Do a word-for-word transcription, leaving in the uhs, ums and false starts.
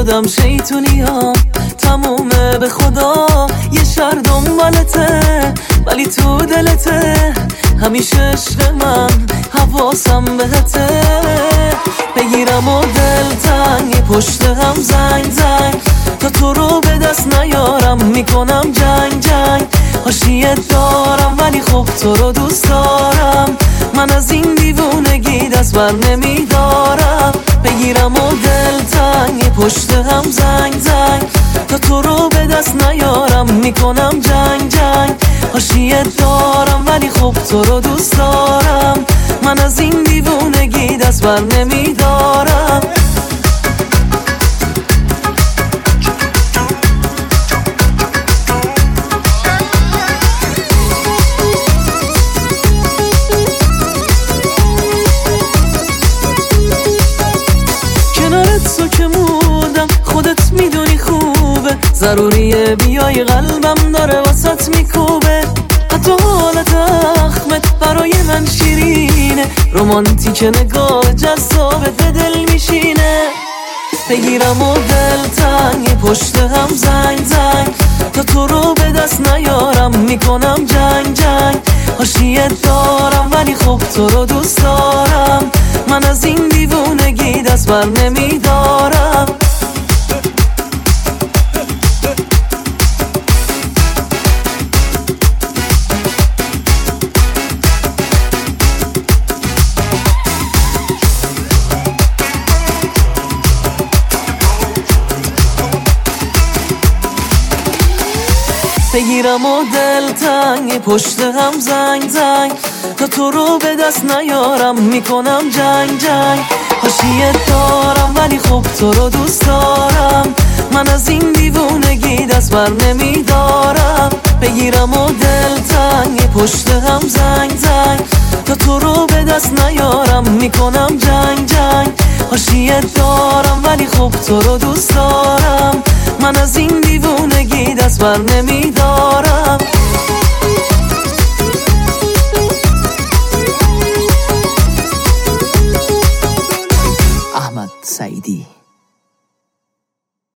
شدم شیطونیام تمومه به خدا، یه شهر دنبالته ولی تو دلته، همیشه عشق من حواسم بهته. بگیرم و دلتنگ پشت هم زنگ زنگ، تا تو رو به دست نیارم میکنم جنگ جنگ. حاشیه دارم ولی خب تو رو دوست دارم، من از این دیوونگی دست بر نمیدارم. بگیرم و دلتنگ پشت هم زنگ زنگ، تا تو رو به دست نیارم میکنم جنگ جنگ. حاشیه دارم ولی خب تو رو دوست دارم، من از این دیوونگی دست بر نمیدارم. کنارت تو که مودم خودت میدونی خوبه، ضروریه بیای قلبم داره واسط میکوبه. حتی حالت اخمت برای من شیرینه، رومانتیک نگاه جذابت به دل میشینه. بگیرم و دلتنگ پشت هم زنگ زنگ، تا تو رو به دست نیارم میکنم جنگ جنگ. حاشیه دارم ولی خب تو رو دوست دارم، من از این دیوونگی دست بر نمیدارم. بگیرم و دلتنگ پشت هم زنگ زنگ، تا تو رو به دست نیارم میکنم جنگ جنگ. حاشیه دارم ولی خب تو رو دوست دارم، من از این دیوونگی دست بر نمیدارم. بگیرم و دلتنگ پشت هم زنگ زنگ، تا تو رو به دست نیارم میکنم جنگ جنگ. حاشیه دارم ولی خب تو رو دوست دارم، من از این دیوونگی دست بر نمیدارم.